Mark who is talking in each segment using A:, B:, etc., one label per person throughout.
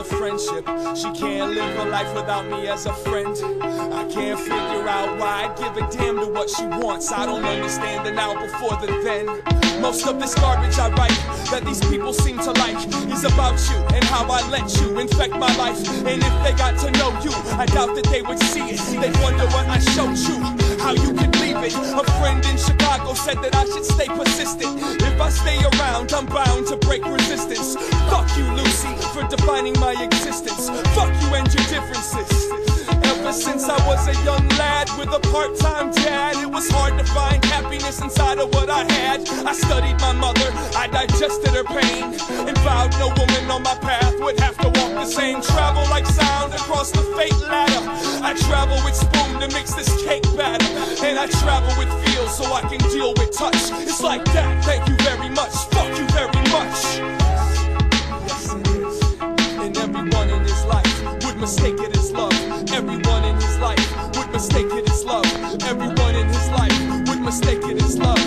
A: friendship. She can't live her life without me as a friend. I can't figure out why I'd give a damn to what she wants. I don't understand the now before the then. Most of this garbage I write that these people seem to like is about you and how I let you infect my life. And if they got to know you, I doubt that they would see it. They'd wonder what I showed you, how you could leave it. A friend in Chicago said that I should stay persistent. If I stay around, I'm bound to break resistance. Fuck you, Lucy, for defining my existence. Fuck you and your differences. Ever since I was a young lad with a part-time dad, it was hard to find happiness inside of what I had. I studied my mother, I digested her pain, and vowed no woman on my path would have to walk the same. Travel like sound across the fate ladder. I travel with spoon to mix this cake batter, and I travel with feel so I can deal with touch. It's like that, thank you very much, fuck you very much. Yes it is, and everyone in his life would mistake it as love. Everyone in his life would mistake it as love. Everyone in his life would mistake it as love.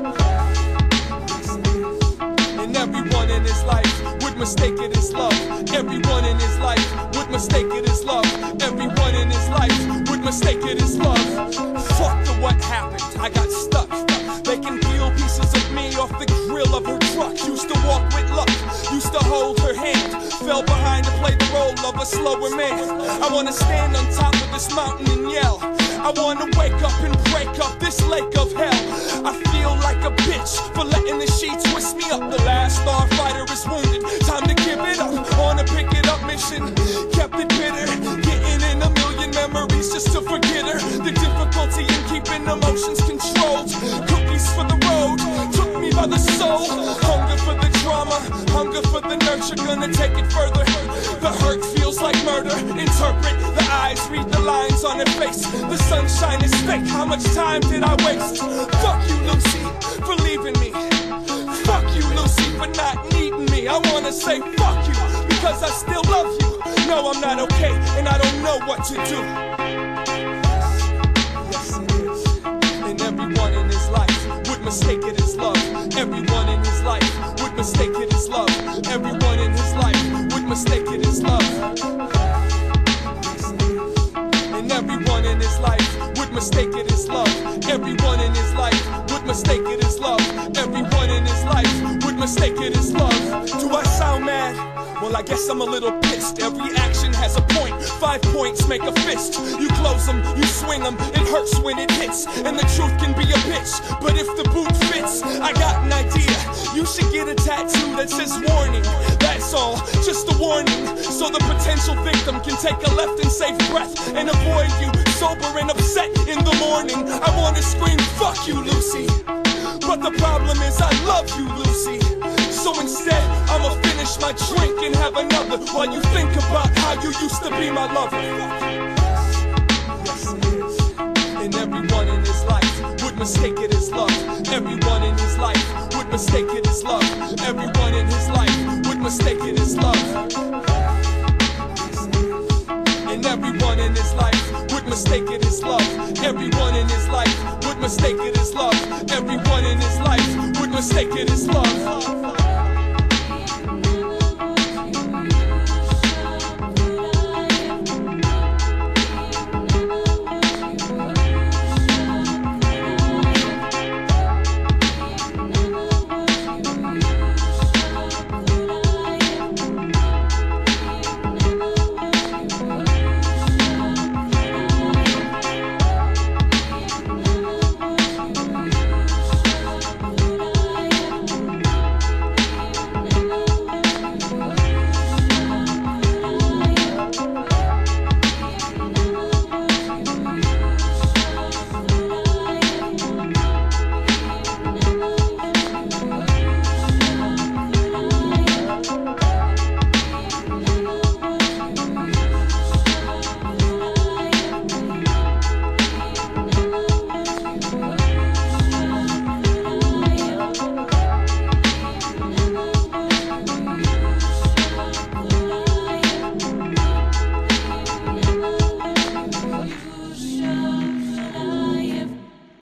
A: And everyone in his life would mistake it as love. Everyone in his life would mistake it as love. Everyone in his life would mistake it as love. Fuck the what happened, I got stuck. They can peel pieces of me off the grill of her truck. Used to walk with luck, used to hold her hand. Fell behind to play the role of a slower man. I wanna stand on top of this mountain and yell. I wanna wake up and break up this lake of hell. I feel like a bitch for letting the sheets twist me up. The last starfighter is wounded, time to give it up. On a pick it up mission, kept it bitter. Getting in a million memories just to forget her. The difficulty in keeping emotions controlled. Cookies for the road, took me by the soul. Hunger for the drama, hunger for the nurture. Gonna take it further. The hurt feels like murder. Interpret the eyes, read the lines on her face. The sunshine is fake, how much time did I waste? Fuck you, Lucy, for leaving me. Fuck you, Lucy, for not needing me. I wanna say fuck you, because I still love you. No, I'm not okay, and I don't know what to do. Yes, it is. And everyone in his life would mistake it as love. Everyone in his life would mistake it as love. Everyone in his life would mistake it as love. And everyone in his life would mistake it as love. Everyone in his life would mistake it as love. Everyone in his life would mistake it as love. Do I sound mad? Well, I guess I'm a little pissed. Every action has a point. 5 points make a fist. You close them, you swing them. It hurts when it hits. And the truth can be a bitch. But if the boot fits, I got an idea. You should get a tattoo that says warning. That's all, just a warning. So the potential victim can take a left and safe breath and avoid you sober and upset in the morning. I wanna scream, fuck you, Lucy. But the problem is I love you, Lucy. So instead, I'ma finish my drink and have another while you think about how you used to be my lover. Yes, it is. And everyone in his life would mistake it as love. Everyone in his life would mistake it as love. Everyone in his life would mistake it as love. And everyone in his life would mistake it as love. Everyone in his life would mistake it as love. Everyone in his life would mistake it as love.